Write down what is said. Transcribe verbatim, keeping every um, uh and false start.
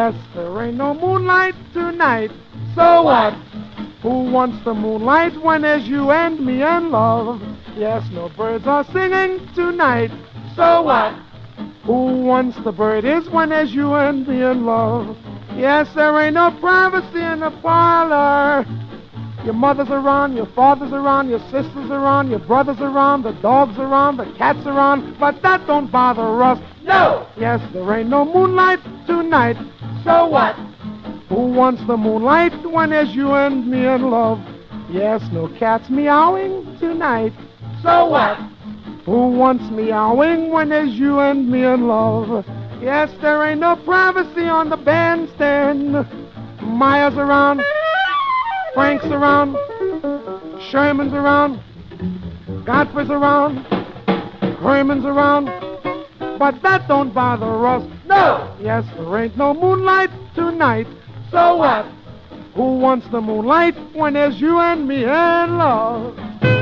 Yes, there ain't no moonlight tonight. So what? Who wants the moonlight when there's you and me in love? Yes, no birds are singing tonight. So what? Who wants the birdies when there's you and me in love? Yes, there ain't no privacy in the parlor. Your mother's around, your father's around, your sister's around, your brother's around, the dog's around, the cat's around, but that don't bother us. No! Yes, there ain't no moonlight tonight. So what? Who wants the moonlight when there's you and me in love? Yes, no cats meowing tonight. So what? Who wants meowing when there's you and me in love? Yes, there ain't no privacy on the bandstand. Maya's around, Frank's around, Sherman's around, Godfrey's around, Herman's around, but that don't bother us. No! Yes, there ain't no moonlight tonight. So what? Who wants the moonlight when there's you and me in love?